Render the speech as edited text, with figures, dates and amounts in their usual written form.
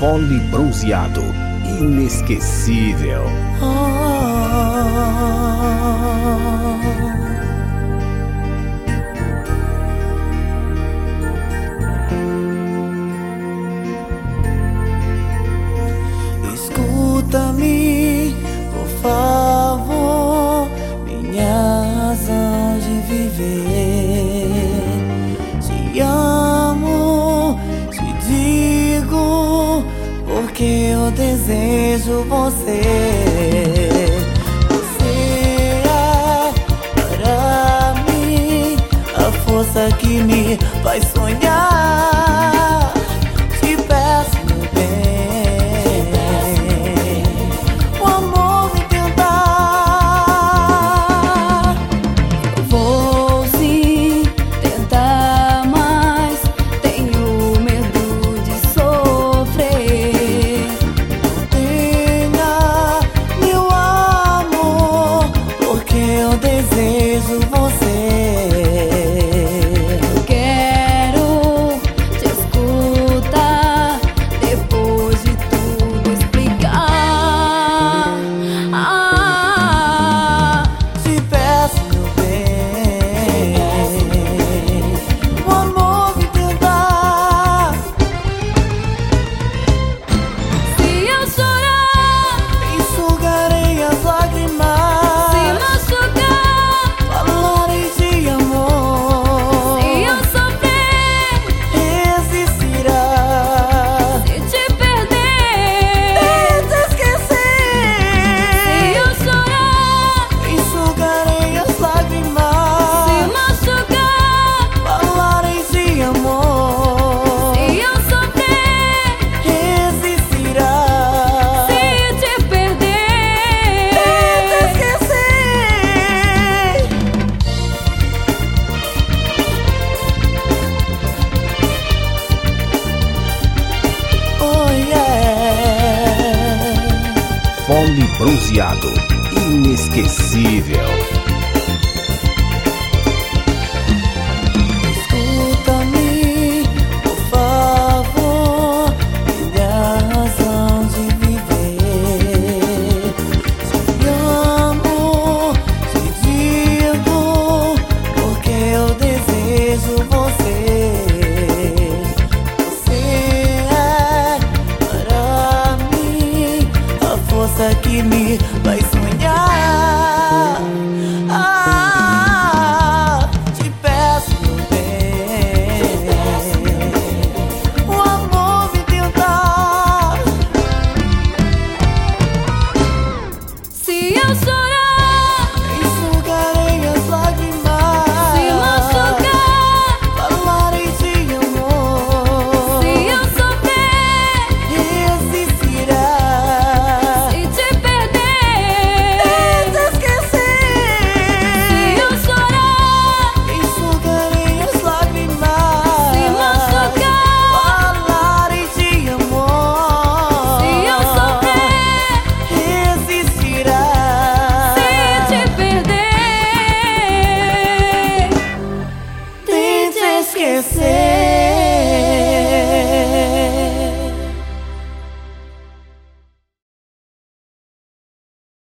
Fole bronzeado, inesquecível. Escuta-me, por favor, minha razão de viver. Te amo, te digo, porque eu desejo você. Você é para mim a força que me faz sonhar. Te peço, meu bem, desejo você. Quero te escutar depois de tudo explicar. Te peço, meu bem, o amor me tentar. Se eu chorar, enxugarei as lágrimas. Fole bronzeado, inesquecível.